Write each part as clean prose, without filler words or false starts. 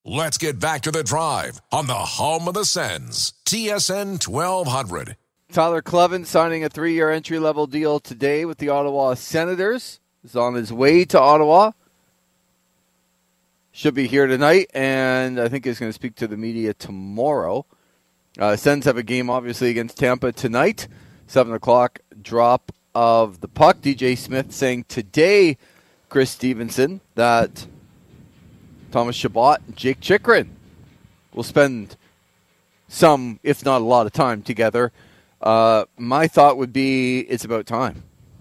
Let's get back to the Drive on the home of the Sens, TSN 1200. Tyler Kleven signing a 3-year entry-level deal today with the Ottawa Senators. He's on his way to Ottawa. Should be here tonight, and I think he's going to speak to the media tomorrow. Sens have a game, obviously, against Tampa tonight. 7 o'clock drop of the puck. DJ Smith saying today, Chris Stevenson, that Thomas Chabot and Jake Chychrun will spend some, if not a lot of time together. My thought would be it's about time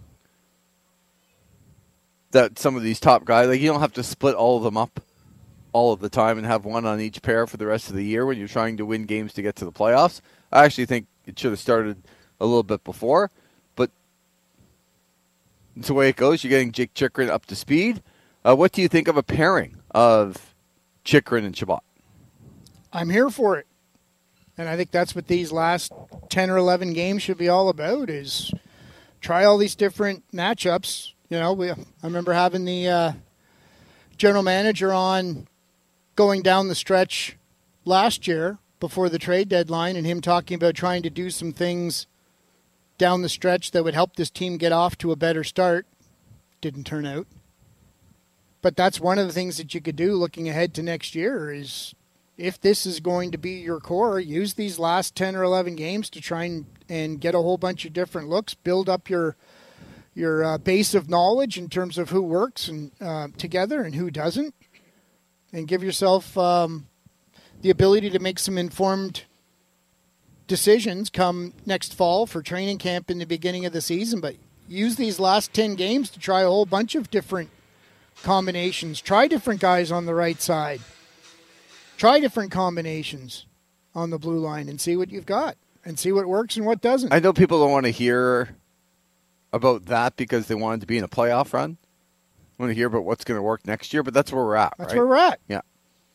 that some of these top guys, like, you don't have to split all of them up all of the time and have one on each pair for the rest of the year when you're trying to win games to get to the playoffs. I actually think it should have started a little bit before, but it's the way it goes. You're getting Jake Chychrun up to speed. What do you think of a pairing of Chychrun and Chabot? I'm here for it. And I think that's what these last 10 or 11 games should be all about, is try all these different matchups. You know, I remember having the general manager on going down the stretch last year before the trade deadline, and him talking about trying to do some things down the stretch that would help this team get off to a better start. Didn't turn out. But that's one of the things that you could do looking ahead to next year is, if this is going to be your core, use these last 10 or 11 games to try and get a whole bunch of different looks, build up your base of knowledge in terms of who works and together and who doesn't, and give yourself the ability to make some informed decisions come next fall for training camp in the beginning of the season. But use these last 10 games to try a whole bunch of different combinations. Try different guys on the right side. Try different combinations on the blue line and see what you've got and see what works and what doesn't. I know people don't want to hear about that because they wanted to be in a playoff run. I want to hear about what's going to work next year, but that's where we're at, That's right? where we're at. Yeah.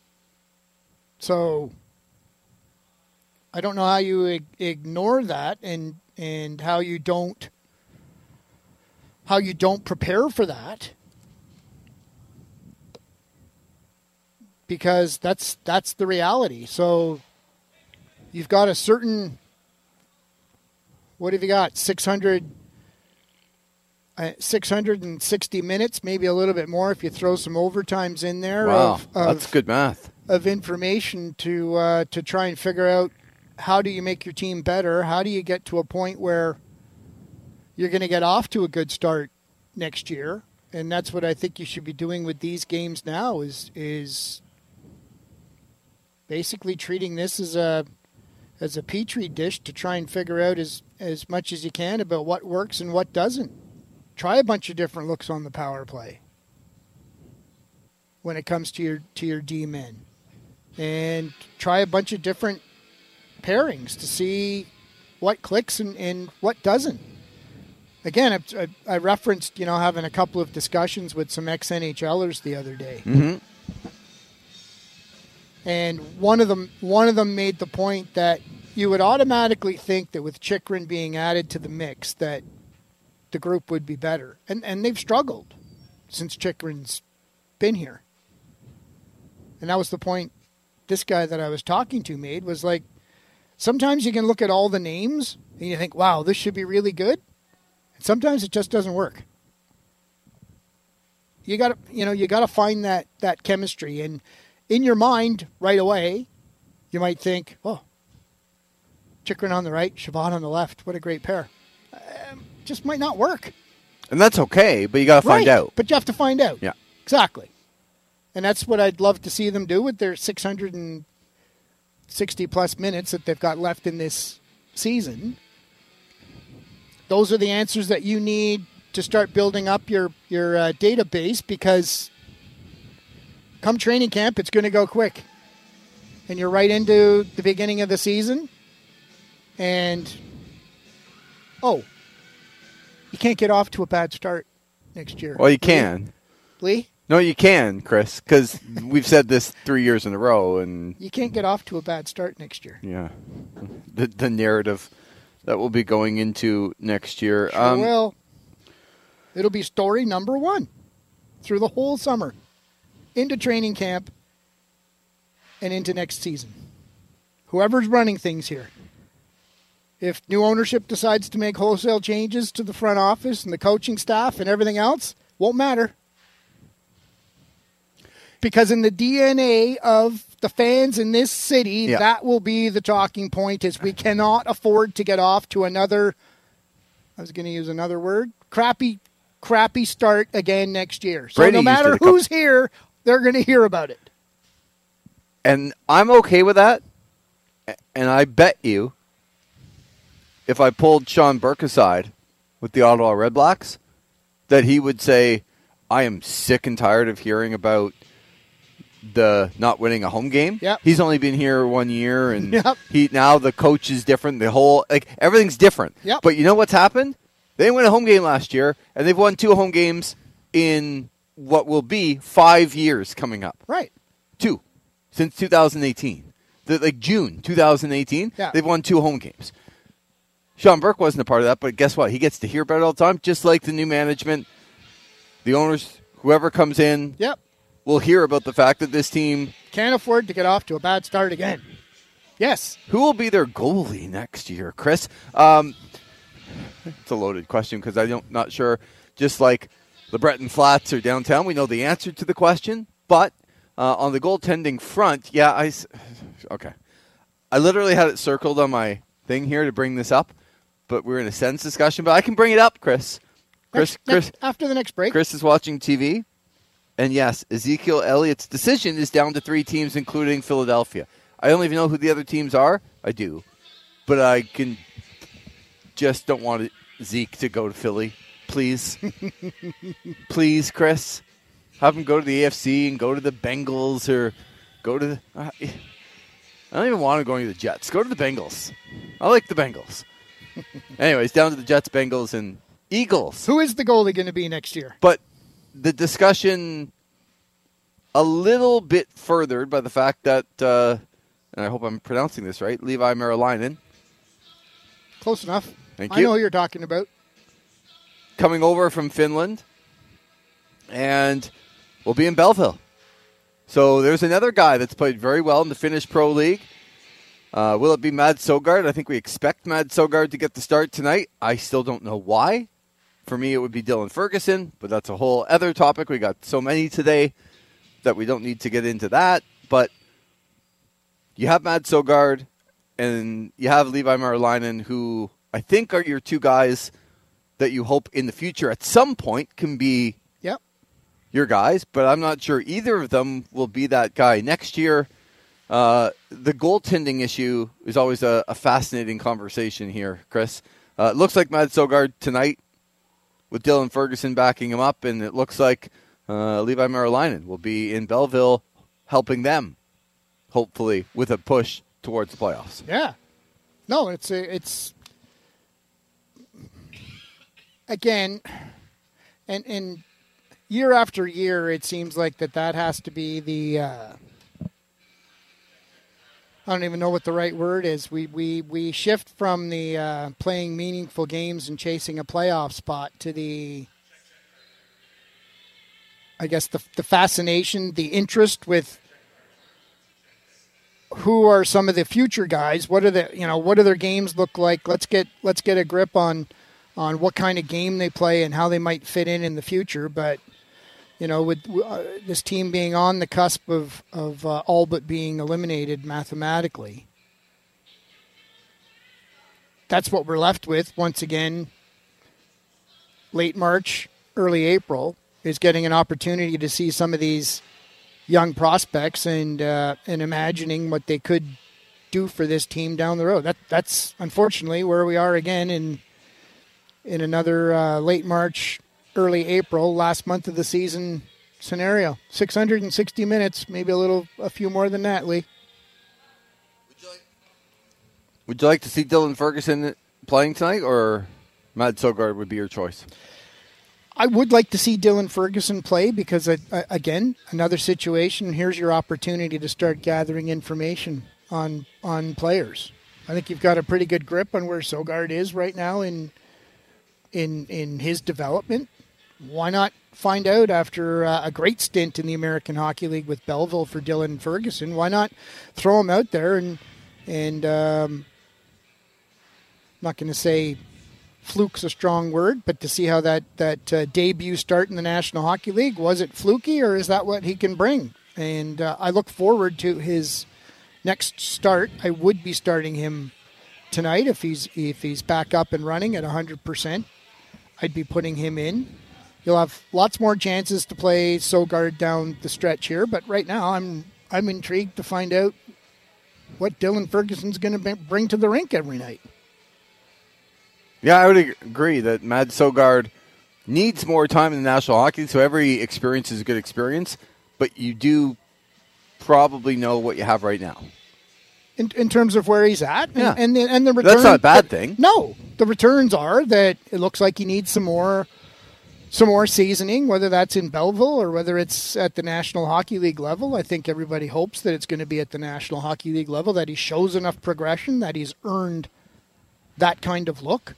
So I don't know how you ignore that and how you don't prepare for that. Because that's the reality. So you've got a certain, what have you got? 660 minutes, maybe a little bit more if you throw some overtimes in there. Wow, that's good math. Of information to try and figure out, how do you make your team better? How do you get to a point where you're going to get off to a good start next year? And that's what I think you should be doing with these games now is basically treating this as a petri dish to try and figure out as much as you can about what works and what doesn't. Try a bunch of different looks on the power play when it comes to your D-men. And try a bunch of different pairings to see what clicks and what doesn't. Again, I referenced, having a couple of discussions with some ex-NHLers the other day. Mm-hmm. And one of them made the point that you would automatically think that with Chychrun being added to the mix that the group would be better. And they've struggled since Chychrun's been here. And that was the point this guy that I was talking to made, was like, sometimes you can look at all the names and you think, wow, this should be really good. And sometimes it just doesn't work. You got to find that chemistry. And in your mind, right away, you might think, oh, Chychrun on the right, Chabot on the left. What a great pair. Just might not work. And that's okay, but you got to find out. But you have to find out. Yeah. Exactly. And that's what I'd love to see them do with their 660-plus minutes that they've got left in this season. Those are the answers that you need to start building up your database, because come training camp, it's going to go quick. And you're right into the beginning of the season. And, you can't get off to a bad start next year. Well, you can. Lee? No, you can, Chris, because we've said this 3 years in a row. And you can't get off to a bad start next year. Yeah. The narrative that we'll be going into next year. Sure will. It'll be story number 1 through the whole summer into training camp. and into next season. Whoever's running things here. If new ownership decides to make wholesale changes to the front office and the coaching staff and everything else, won't matter. Because in the DNA of the fans in this city, that will be the talking point, is we cannot afford to get off to another, I was going to use another word, crappy start again next year. So Brady no matter who's here, they're going to hear about it. And I'm okay with that. And I bet you, if I pulled Sean Burke aside with the Ottawa Redblacks, that he would say, I am sick and tired of hearing about the not winning a home game. Yep. He's only been here 1 year, and now the coach is different. The whole everything's different. Yep. But you know what's happened? They didn't win a home game last year, and they've won 2 home games in what will be 5 years coming up. Right. 2 since 2018. June 2018, they've won 2 home games. Sean Burke wasn't a part of that, but guess what? He gets to hear about it all the time, just like the new management, the owners, whoever comes in. Yep. Will hear about the fact that this team can't afford to get off to a bad start again. Yes. Who will be their goalie next year, Chris? It's a loaded question because I'm not sure. Just like the Breton Flats are downtown, we know the answer to the question. But on the goaltending front, okay. I literally had it circled on my thing here to bring this up, but we're in a Sens discussion. But I can bring it up, Chris. Chris, after the next break. Chris is watching TV. And yes, Ezekiel Elliott's decision is down to 3 teams, including Philadelphia. I don't even know who the other teams are. I do. But I just don't want Zeke to go to Philly. Please. Please, Chris. Have him go to the AFC and go to the Bengals or go to the... I don't even want him going to the Jets. Go to the Bengals. I like the Bengals. Anyways, down to the Jets, Bengals, and Eagles. Who is the goalie going to be next year? But the discussion a little bit furthered by the fact that, and I hope I'm pronouncing this right, Leevi Merilainen. Close enough. Thank I you. know who you're talking about. Coming over from Finland and will be in Belleville. So there's another guy that's played very well in the Finnish Pro League. Will it be Mads Søgaard? I think we expect Mads Søgaard to get the start tonight. I still don't know why. For me, it would be Dylan Ferguson, but that's a whole other topic. We got so many today that we don't need to get into that. But you have Mads Søgaard and you have Leevi Merilainen, who I think are your 2 guys that you hope in the future at some point can be your guys. But I'm not sure either of them will be that guy next year. The goaltending issue is always a fascinating conversation here, Chris. It looks like Mads Søgaard tonight, with Dylan Ferguson backing him up, and it looks like Leevi Merilainen will be in Belleville helping them, hopefully, with a push towards the playoffs. Yeah. No, it's again, and year after year, it seems like that has to be the I don't even know what the right word is. We shift from the playing meaningful games and chasing a playoff spot to the, I guess, the fascination, the interest with who are some of the future guys. What do their games look like? Let's get a grip on what kind of game they play and how they might fit in the future. But with this team being on the cusp of all but being eliminated mathematically, that's what we're left with once again. Late March, early April is getting an opportunity to see some of these young prospects and imagining what they could do for this team down the road. That's unfortunately where we are again in another late March, early April, last month of the season scenario. 660 minutes, maybe a few more than that, Lee. Would you like to see Dylan Ferguson playing tonight, or Mads Søgaard would be your choice? I would like to see Dylan Ferguson play because, again, another situation. Here's your opportunity to start gathering information on players. I think you've got a pretty good grip on where Søgaard is right now in his development. why not find out after a great stint in the American Hockey League with Belleville for Dylan Ferguson? Why not throw him out there and I'm not going to say fluke's a strong word, but to see how that debut start in the National Hockey League, was it fluky or is that what he can bring? And I look forward to his next start. I would be starting him tonight if he's back up and running at 100%. I'd be putting him in. You'll have lots more chances to play Sogard down the stretch here, but right now I'm intrigued to find out what Dylan Ferguson's going to bring to the rink every night. Yeah, I would agree that Mads Sogard needs more time in the National Hockey League, so every experience is a good experience, but you do probably know what you have right now. In terms of where he's at, yeah. and the return, that's not a bad thing. No, the returns are that it looks like he needs some more seasoning, whether that's in Belleville or whether it's at the National Hockey League level. I think everybody hopes that it's going to be at the National Hockey League level, that he shows enough progression, that he's earned that kind of look.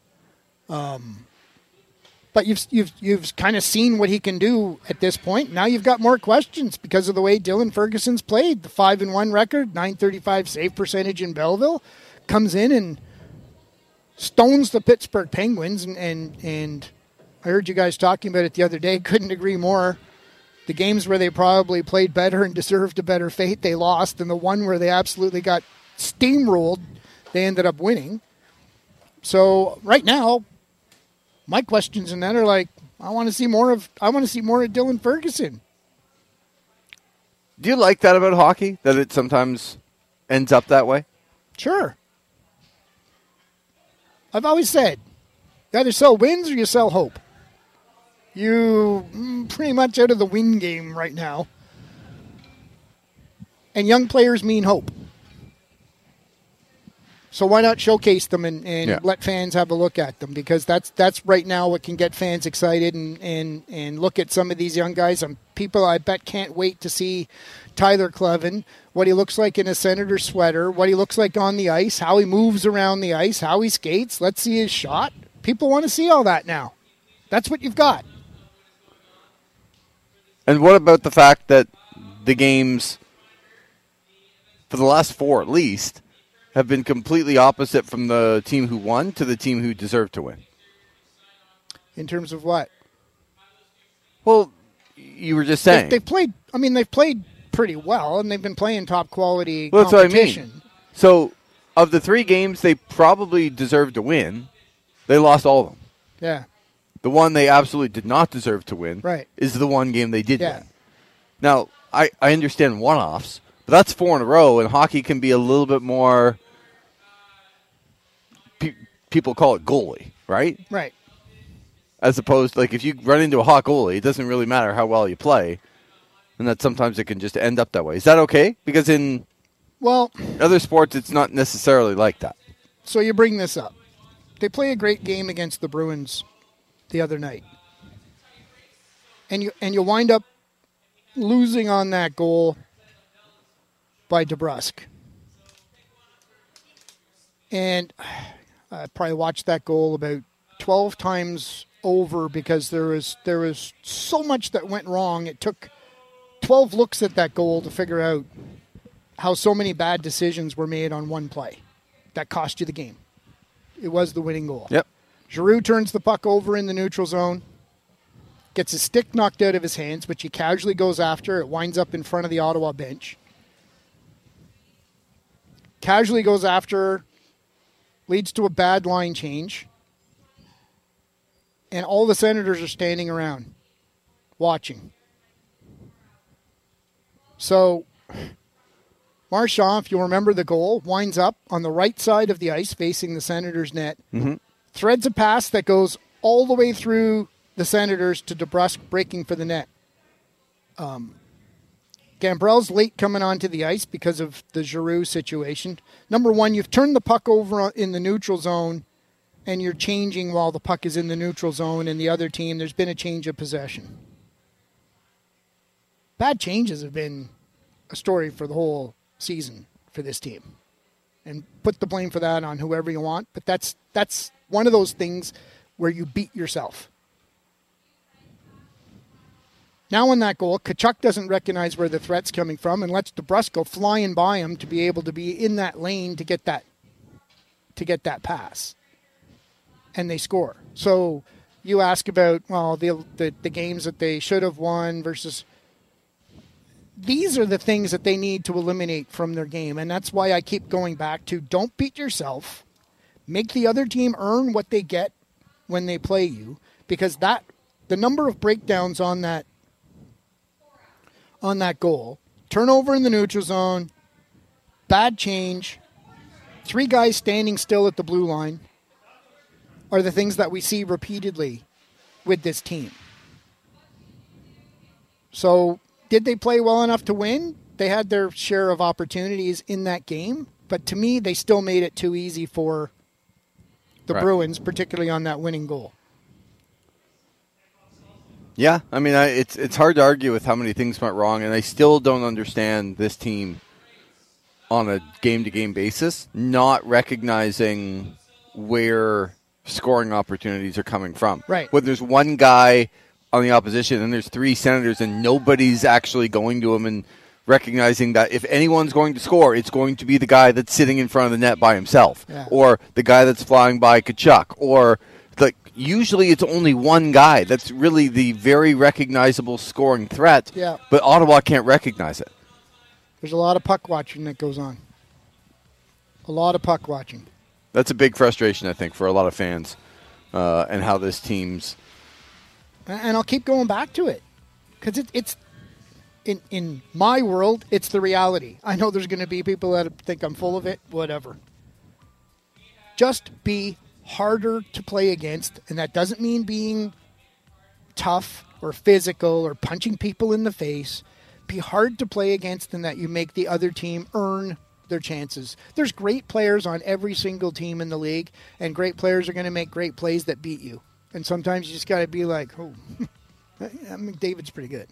But you've kind of seen what he can do at this point. Now you've got more questions because of the way Dylan Ferguson's played. The 5-1 record, .935 save percentage in Belleville, comes in and stones the Pittsburgh Penguins. And I heard you guys talking about it the other day. Couldn't agree more. The games where they probably played better and deserved a better fate, they lost. And the one where they absolutely got steamrolled, they ended up winning. So right now, my questions in that are like, I want to see more of Dylan Ferguson. Do you like that about hockey, that it sometimes ends up that way? Sure. I've always said, you either sell wins or you sell hope. You pretty much out of the win game right now. And young players mean hope. So why not showcase them and let fans have a look at them? Because that's right now what can get fans excited and look at some of these young guys. People I bet can't wait to see Tyler Cleven, what he looks like in a Senator sweater, what he looks like on the ice, how he moves around the ice, how he skates. Let's see his shot. People want to see all that now. That's what you've got. And what about the fact that the games, for the last 4 at least, have been completely opposite from the team who won to the team who deserved to win? In terms of what? Well, you were just saying. They've played pretty well, and they've been playing top quality competition. That's what I mean. So, of the 3 games they probably deserved to win, they lost all of them. Yeah. The one they absolutely did not deserve to win is the one game they did win. Now, I understand one-offs, but that's 4 in a row, and hockey can be a little bit more... people call it goalie, right? Right. As opposed to, like, if you run into a hot goalie, it doesn't really matter how well you play, and that sometimes it can just end up that way. Is that okay? Because in other sports, it's not necessarily like that. So you bring this up. They play a great game against the Bruins the other night. And you wind up losing on that goal by DeBrusk. And I probably watched that goal about 12 times over because there was so much that went wrong. It took 12 looks at that goal to figure out how so many bad decisions were made on one play that cost you the game. It was the winning goal. Yep. Giroux turns the puck over in the neutral zone, gets his stick knocked out of his hands, which he casually goes after. It winds up in front of the Ottawa bench. Casually goes after, leads to a bad line change. And all the Senators are standing around, watching. So, Marchand, if you remember the goal, winds up on the right side of the ice facing the Senators' net. Mm-hmm. Threads a pass that goes all the way through the Senators to DeBrusk breaking for the net. Gambrell's late coming onto the ice because of the Giroux situation. Number one, you've turned the puck over in the neutral zone, and you're changing while the puck is in the neutral zone, and the other team, there's been a change of possession. Bad changes have been a story for the whole season for this team. And put the blame for that on whoever you want, but that's one of those things where you beat yourself. Now on that goal, Tkachuk doesn't recognize where the threat's coming from and lets DeBrusk go flying by him to be able to be in that lane to get that pass. And they score. So you ask about, well, the games that they should have won versus... These are the things that they need to eliminate from their game, and that's why I keep going back to don't beat yourself. Make the other team earn what they get when they play you, because the number of breakdowns on that goal, turnover in the neutral zone, bad change, 3 guys standing still at the blue line, are the things that we see repeatedly with this team. So, did they play well enough to win? They had their share of opportunities in that game, but to me, they still made it too easy for the Bruins, particularly on that winning goal. Yeah, I mean, it's hard to argue with how many things went wrong, and I still don't understand this team on a game-to-game basis not recognizing where scoring opportunities are coming from. Right. When there's one guy on the opposition and there's 3 Senators and nobody's actually going to him and recognizing that if anyone's going to score, it's going to be the guy that's sitting in front of the net by himself, or the guy that's flying by Tkachuk, or usually it's only one guy that's really the very recognizable scoring threat, but Ottawa can't recognize it. There's a lot of puck watching that goes on. A lot of puck watching. That's a big frustration, I think, for a lot of fans and how this team's... And I'll keep going back to it because it's in my world, it's the reality. I know there's going to be people that think I'm full of it, whatever. Just be harder to play against, and that doesn't mean being tough or physical or punching people in the face. Be hard to play against and that you make the other team earn their chances. There's great players on every single team in the league, and great players are going to make great plays that beat you. And sometimes you just got to be like, oh, McDavid's pretty good.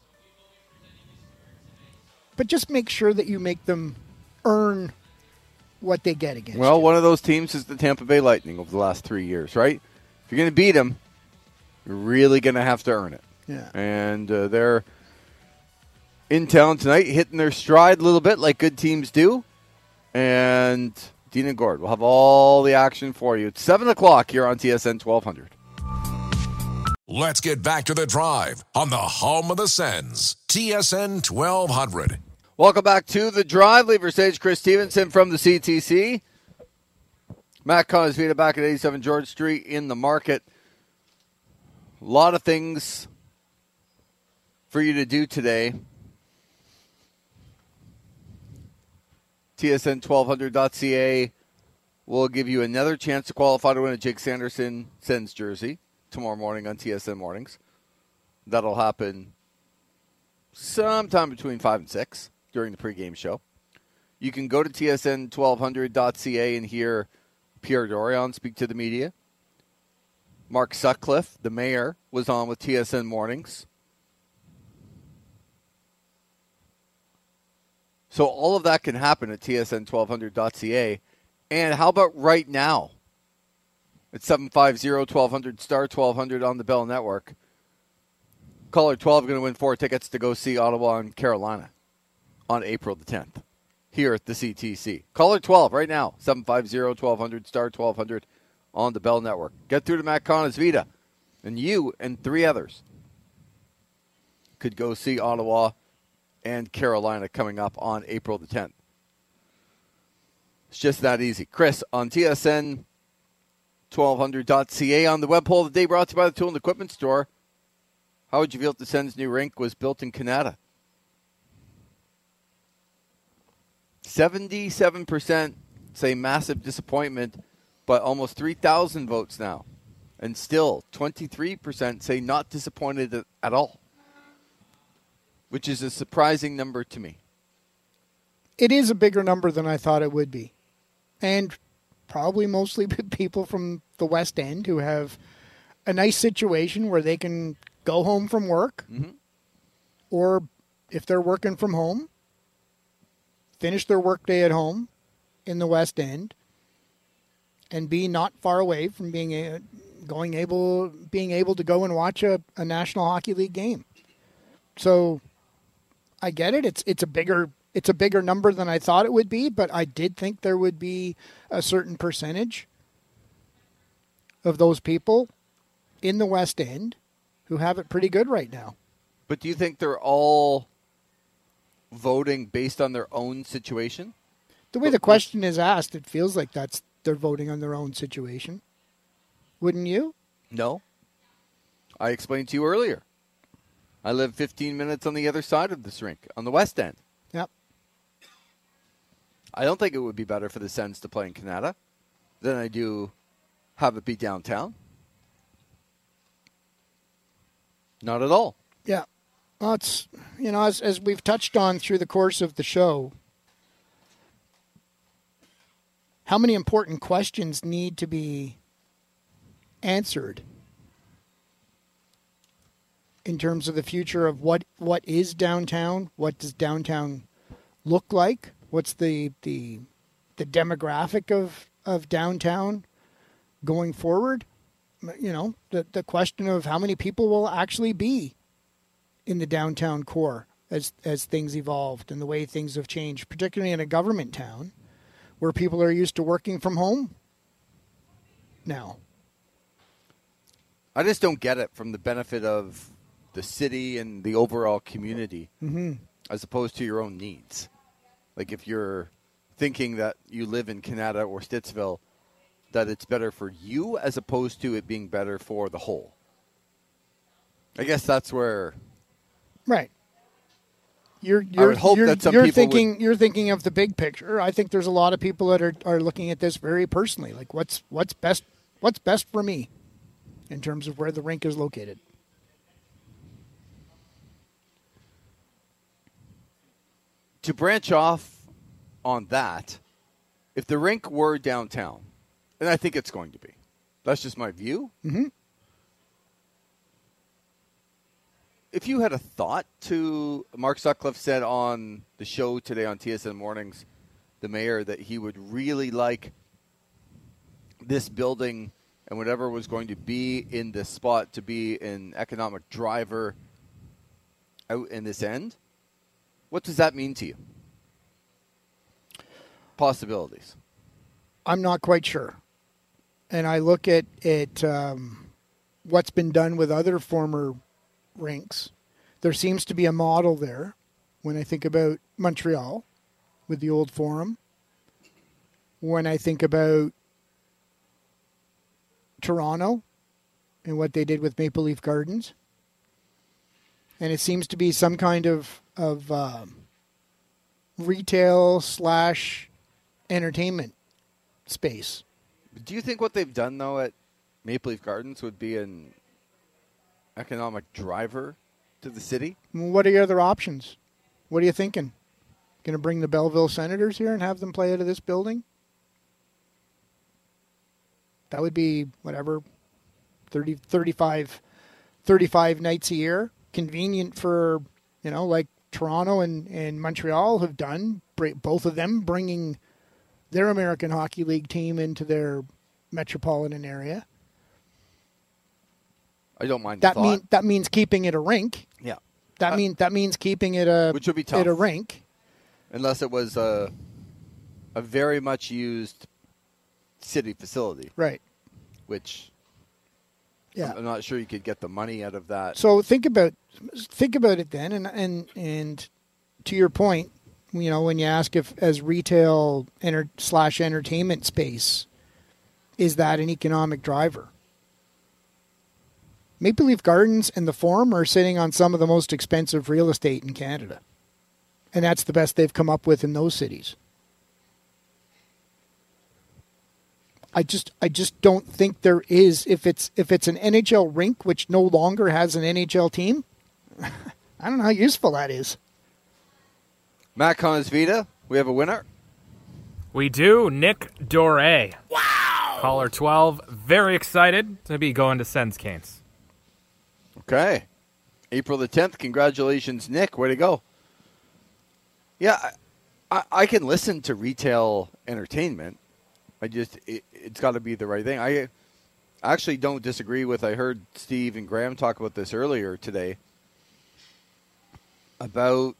But just make sure that you make them earn what they get against you. One of those teams is the Tampa Bay Lightning over the last 3 years, right? If you're going to beat them, you're really going to have to earn it. Yeah. And they're in town tonight, hitting their stride a little bit like good teams do. And Dean and Gord will have all the action for you. It's 7 o'clock here on TSN 1200. Let's get back to the drive on the home of the Sens, TSN 1200. Welcome back to the drive. Lever Sage, Chris Stevenson from the CTC. Matt Conasvita back at 87 George Street in the market. A lot of things for you to do today. TSN1200.ca will give you another chance to qualify to win a Jake Sanderson Sens jersey tomorrow morning on TSN Mornings. That'll happen sometime between 5 and 6 during the pregame show. You can go to TSN1200.ca and hear Pierre Dorion speak to the media. Mark Sutcliffe, the mayor, was on with TSN Mornings. So all of that can happen at TSN1200.ca. And how about right now? It's 750-1200, star 1200 on the Bell Network. Caller 12 going to win 4 tickets to go see Ottawa and Carolina on April the 10th here at the CTC. Caller 12 right now, 750-1200, star 1200 on the Bell Network. Get through to Matt Conasvita, and you and 3 others could go see Ottawa and Carolina coming up on April the 10th. It's just that easy. Chris, on TSN 1200.ca on the web poll of the day brought to you by the Tool and Equipment Store. How would you feel if the Sens' new rink was built in Canada? 77% say massive disappointment, but almost 3,000 votes now. And still, 23% say not disappointed at all, which is a surprising number to me. It is a bigger number than I thought it would be. And probably mostly people from the West End who have a nice situation where they can go home from work, or if they're working from home, finish their workday at home in the West End, and be not far away from being able to go and watch a National Hockey League game. So I get it. It's a bigger number than I thought it would be, but I did think there would be a certain percentage of those people in the West End who have it pretty good right now. But do you think they're all voting based on their own situation? The way the question is asked, it feels like they're voting on their own situation. Wouldn't you? No. I explained to you earlier. I live 15 minutes on the other side of this rink, on the West End. Yep. I don't think it would be better for the Sens to play in Canada than I do have it be downtown. Not at all. Yeah. Well, it's, as we've touched on through the course of the show, how many important questions need to be answered in terms of the future of what is downtown? What does downtown look like? What's the demographic of downtown going forward? The question of how many people will actually be in the downtown core as things evolved and the way things have changed, particularly in a government town where people are used to working from home now. I just don't get it from the benefit of the city and the overall community as opposed to your own needs. Like if you're thinking that you live in Canada or Stittsville, that it's better for you as opposed to it being better for the whole. I guess that's where... Right. You're thinking of the big picture. I think there's a lot of people that are looking at this very personally. Like what's best for me in terms of where the rink is located. To branch off on that, if the rink were downtown, and I think it's going to be, that's just my view. Mm-hmm. If you had a thought to, Mark Sutcliffe said on the show today on TSN Mornings, the mayor, that he would really like this building and whatever was going to be in this spot to be an economic driver out in this end. What does that mean to you? Possibilities. I'm not quite sure. And I look at what's been done with other former rinks. There seems to be a model there when I think about Montreal with the old Forum. When I think about Toronto and what they did with Maple Leaf Gardens. And it seems to be some kind of retail / entertainment space. Do you think what they've done, though, at Maple Leaf Gardens would be an economic driver to the city? What are your other options? What are you thinking? Going to bring the Belleville Senators here and have them play out of this building? That would be, 35 nights a year. Convenient for, like Toronto and Montreal have done, both of them bringing their American Hockey League team into their metropolitan area. I don't mind the thought. That means keeping it a rink. Yeah. That means keeping it which would be tough. It a rink. Unless it was a very much used city facility. Right. Which yeah. I'm not sure you could get the money out of that. So think about it then, and to your point, when you ask if as retail / entertainment space, is that an economic driver? Maple Leaf Gardens and the Forum are sitting on some of the most expensive real estate in Canada, and that's the best they've come up with in those cities. I just don't think there is. If it's an NHL rink which no longer has an NHL team, I don't know how useful that is. Matt Conesvita, we have a winner. We do. Nick Doré. Wow. Caller 12. Very excited to be going to Sens Canes. Okay. April the 10th. Congratulations, Nick. Way to go. Yeah, I can listen to retail entertainment. It's got to be the right thing. I actually don't disagree with, I heard Steve and Graham talk about this earlier today. about.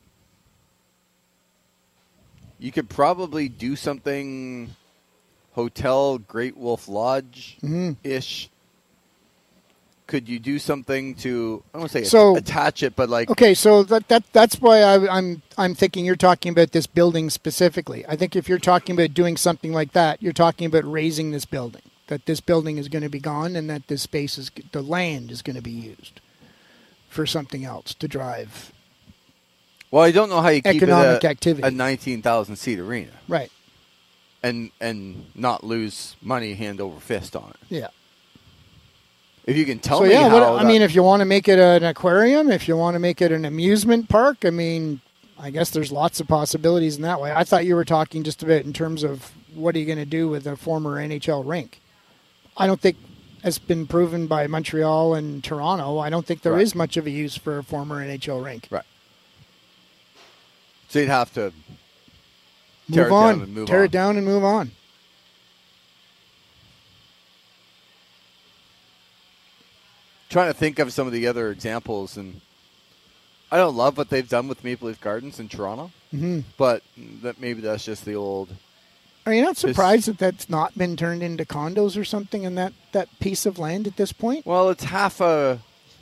You could probably do something Hotel Great Wolf Lodge-ish. Could you do something to, I don't want to say attach it, but like... Okay, so that's why I'm thinking you're talking about this building specifically. I think if you're talking about doing something like that, you're talking about raising this building. That this building is going to be gone and that this space the land is going to be used for something else to drive... Well, I don't know how you keep economic it activity. a 19,000-seat arena. Right. And not lose money hand over fist on it. Yeah. If you can tell me how... I mean, if you want to make it an aquarium, if you want to make it an amusement park, I mean, I guess there's lots of possibilities in that way. I thought you were talking just about in terms of what are you going to do with a former NHL rink. I don't think, as been proven by Montreal and Toronto, I don't think there is much of a use for a former NHL rink. Right. So you'd have to tear it down and move on. Trying to think of some of the other examples, and I don't love what they've done with Maple Leaf Gardens in Toronto, but maybe that's just the old... Are you not surprised that that's not been turned into condos or something in that piece of land at this point? Well, it's half a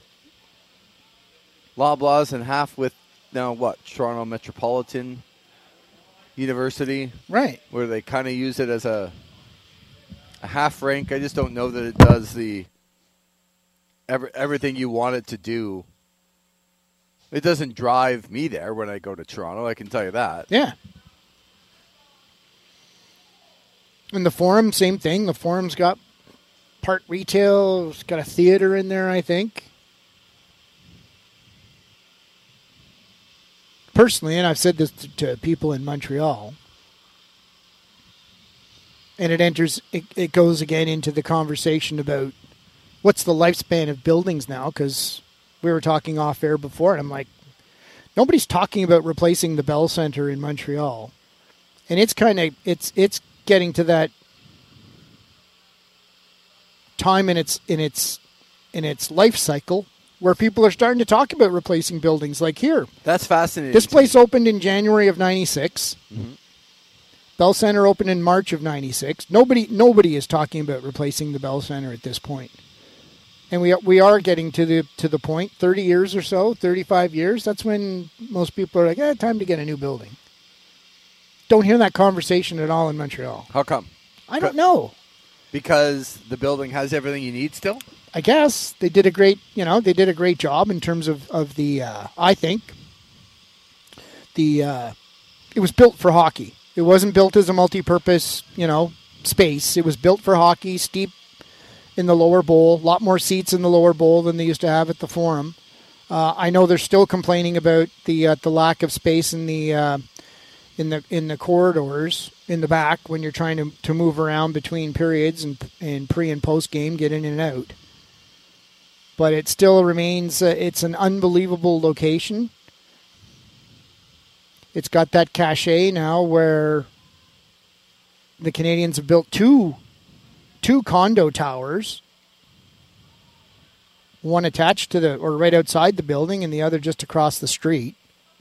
Loblaws and half with now Toronto Metropolitan University. Right. Where they kind of use it as a half rink. I just don't know that it does the everything you want it to do. It doesn't drive me there when I go to Toronto, I can tell you that. Yeah. And the Forum, same thing. The Forum's got part retail. It's got a theater in there, I think. Personally, and I've said this to people in Montreal, and it goes again into the conversation about what's the lifespan of buildings now, because we were talking off air before, and I'm like, nobody's talking about replacing the Bell Centre in Montreal. And it's it's getting to that time in its life cycle where people are starting to talk about replacing buildings. Like here, that's fascinating. This place opened in January of '96. Mm-hmm. Bell Centre opened in March of '96. Nobody is talking about replacing the Bell Centre at this point. And we are getting to the point, 30 years or so, 35 years. That's when most people are like, time to get a new building. Don't hear that conversation at all in Montreal. How come? I don't know. Because the building has everything you need still? I guess they did a great job in terms of the, I think, it was built for hockey. It wasn't built as a multi-purpose, space. It was built for hockey, steep in the lower bowl, a lot more seats in the lower bowl than they used to have at the Forum. I know they're still complaining about the lack of space in the corridors in the back when you're trying to move around between periods and pre and post game, get in and out. But it still remains, it's an unbelievable location. It's got that cachet now where the Canadians have built two condo towers, one attached to or right outside the building and the other just across the street.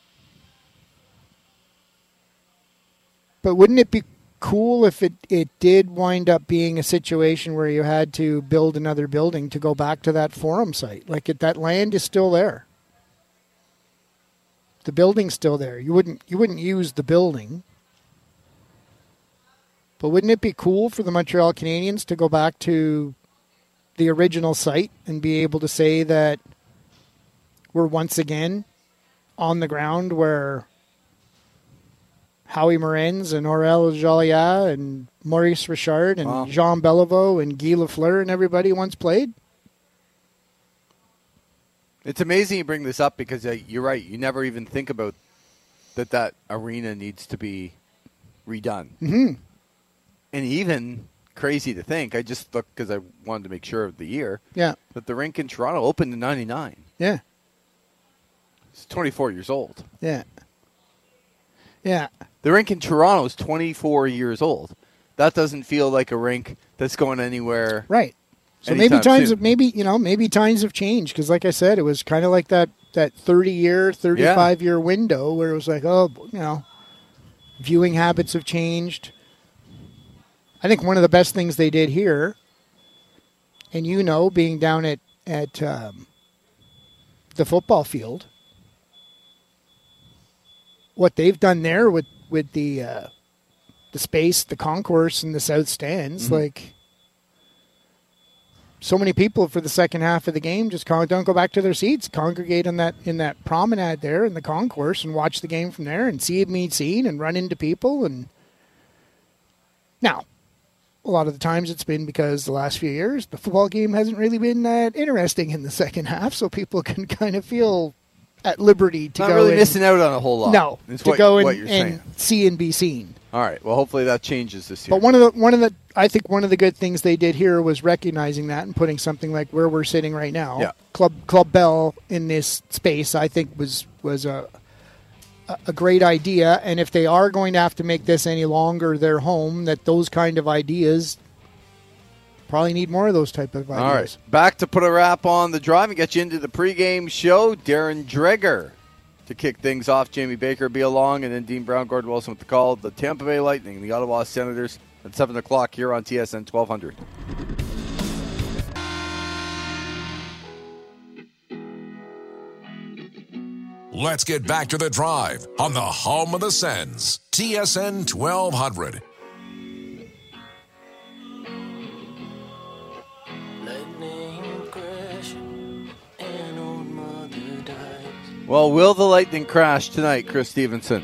But wouldn't it be cool if it did wind up being a situation where you had to build another building to go back to that Forum site? Like that land is still there. The building's still there. You wouldn't use the building. But wouldn't it be cool for the Montreal Canadiens to go back to the original site and be able to say that we're once again on the ground where Howie Morenz and Aurel Joliat and Maurice Richard and Jean Beliveau and Guy Lafleur and everybody once played? It's amazing you bring this up because you're right. You never even think about that arena needs to be redone. Mm-hmm. And even crazy to think, I just looked because I wanted to make sure of the year. Yeah. That the rink in Toronto opened in 99. Yeah. It's 24 years old. Yeah. Yeah. The rink in Toronto is 24 years old. That doesn't feel like a rink that's going anywhere. Right. So maybe times have changed because, like I said, it was kind of like that that 30-year, 35-year window where it was like, viewing habits have changed. I think one of the best things they did here, and being down at the football field, what they've done there with the space, the concourse, and the south stands, like so many people for the second half of the game just don't go back to their seats, congregate in that promenade there in the concourse and watch the game from there and see it meet scene and run into people. And now, a lot of the times it's been because the last few years the football game hasn't really been that interesting in the second half, so people can kind of feel at liberty to not go really missing out on a whole lot. No, is to what, go what you're saying. and see and be seen. All right. Well, hopefully that changes this year. But I think one of the good things they did here was recognizing that and putting something like where we're sitting right now, Yeah. Club Bell in this space, I think was a great idea. And if they are going to have to make this any longer their home, that those kind of ideas probably need more of those type of ideas. All right. Back to put a wrap on the drive and get you into the pregame show. Darren Dreger to kick things off. Jamie Baker will be along, and then Dean Brown, Gordon Wilson with the call. The Tampa Bay Lightning, the Ottawa Senators at 7 o'clock here on TSN 1200. Let's get back to the drive on the home of the Sens, TSN 1200. Well, will the Lightning crash tonight, Chris Stevenson?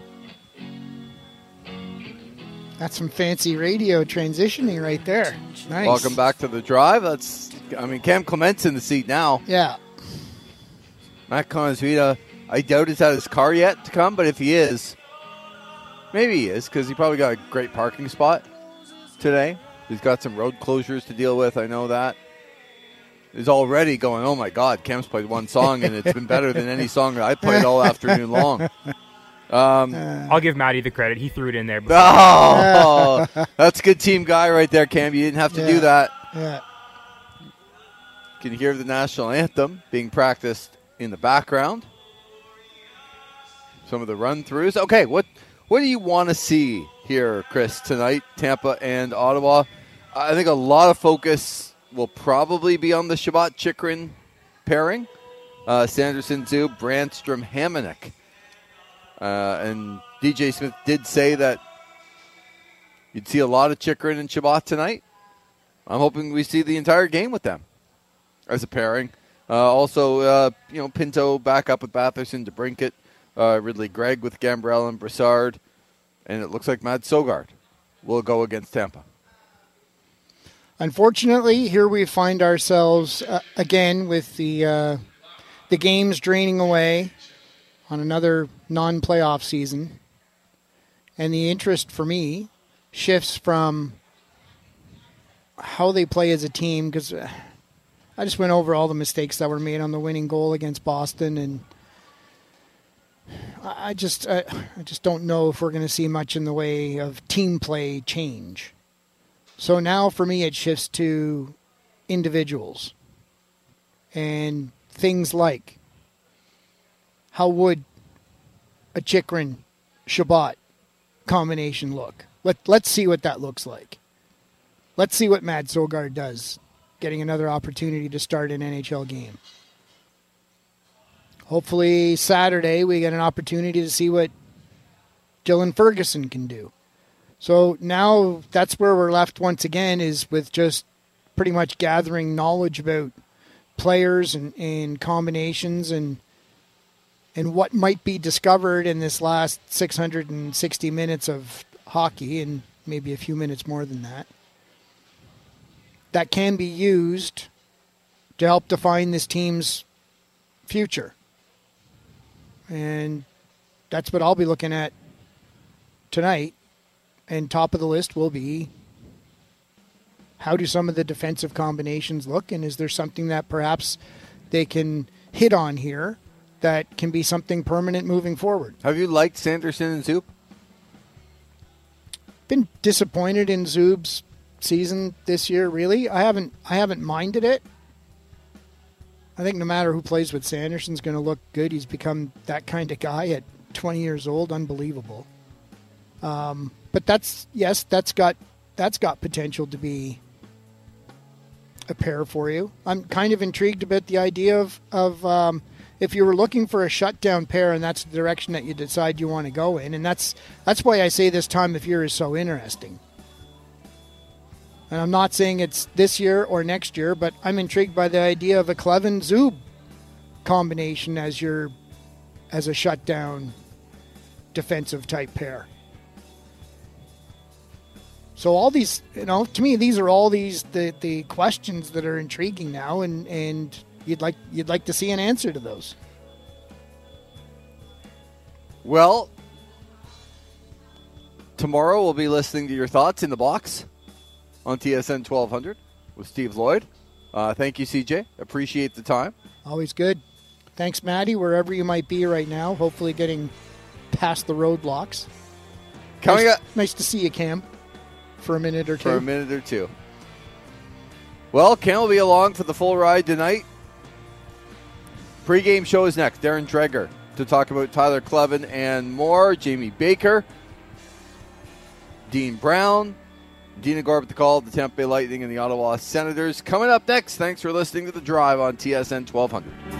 That's some fancy radio transitioning right there. Nice. Welcome back to the drive. Cam Clement's in the seat now. Yeah. Matt Conasvita, I doubt he's had his car yet to come, but if he is, maybe he is, because he probably got a great parking spot today. He's got some road closures to deal with, I know that. Is already going, oh my God, Cam's played one song and it's been better than any song that I played all afternoon long. I'll give Matty the credit. He threw it in there before. Oh, that's a good team guy right there, Cam. You didn't have to do that. Yeah. You can hear the national anthem being practiced in the background. Some of the run-throughs. Okay, what do you want to see here, Chris, tonight, Tampa and Ottawa? I think a lot of focus will probably be on the Shabbat Chikrin pairing. Sanderson, Zub, Brandstrom, Hamonic. And DJ Smith did say that you'd see a lot of Chikrin and Shabbat tonight. I'm hoping we see the entire game with them as a pairing. Also, Pinto back up with Batherson, DeBrincat, Ridley Gregg with Gambrell and Brassard. And it looks like Matt Sogard will go against Tampa. Unfortunately, here we find ourselves again with the games draining away on another non-playoff season. And the interest for me shifts from how they play as a team, because I just went over all the mistakes that were made on the winning goal against Boston, and I just don't know if we're going to see much in the way of team play change. So now for me it shifts to individuals and things like how would a Chikrin-Shabbat combination look? Let's see what that looks like. Let's see what Matt Sogard does, getting another opportunity to start an NHL game. Hopefully Saturday we get an opportunity to see what Dylan Ferguson can do. So now that's where we're left once again, is with just pretty much gathering knowledge about players and combinations and what might be discovered in this last 660 minutes of hockey, and maybe a few minutes more than that, that can be used to help define this team's future. And that's what I'll be looking at tonight. And top of the list will be, how do some of the defensive combinations look? And is there something that perhaps they can hit on here that can be something permanent moving forward? Have you liked Sanderson and Zub? Been disappointed in Zub's season this year, really. I haven't minded it. I think no matter who plays with Sanderson's going to look good. He's become that kind of guy at 20 years old. Unbelievable. But that's got potential to be a pair for you. I'm kind of intrigued about the idea of if you were looking for a shutdown pair and that's the direction that you decide you want to go in, and that's why I say this time of year is so interesting. And I'm not saying it's this year or next year, but I'm intrigued by the idea of a Kleven-Zub combination as a shutdown defensive type pair. So all these, to me, these are all the questions that are intriguing now, and you'd like to see an answer to those. Well, tomorrow we'll be listening to your thoughts in the box on TSN 1200 with Steve Lloyd. Thank you, CJ. Appreciate the time. Always good. Thanks, Maddie, wherever you might be right now. Hopefully getting past the roadblocks. Nice to see you, Cam, for a minute or two. Well, Cam will be along for the full ride tonight. Pre-game show is next. Darren Dreger to talk about Tyler Kleven and more. Jamie Baker, Dean Brown, Dina Gorb at the call, the Tampa Bay Lightning and the Ottawa Senators. Coming up next, thanks for listening to The Drive on TSN 1200.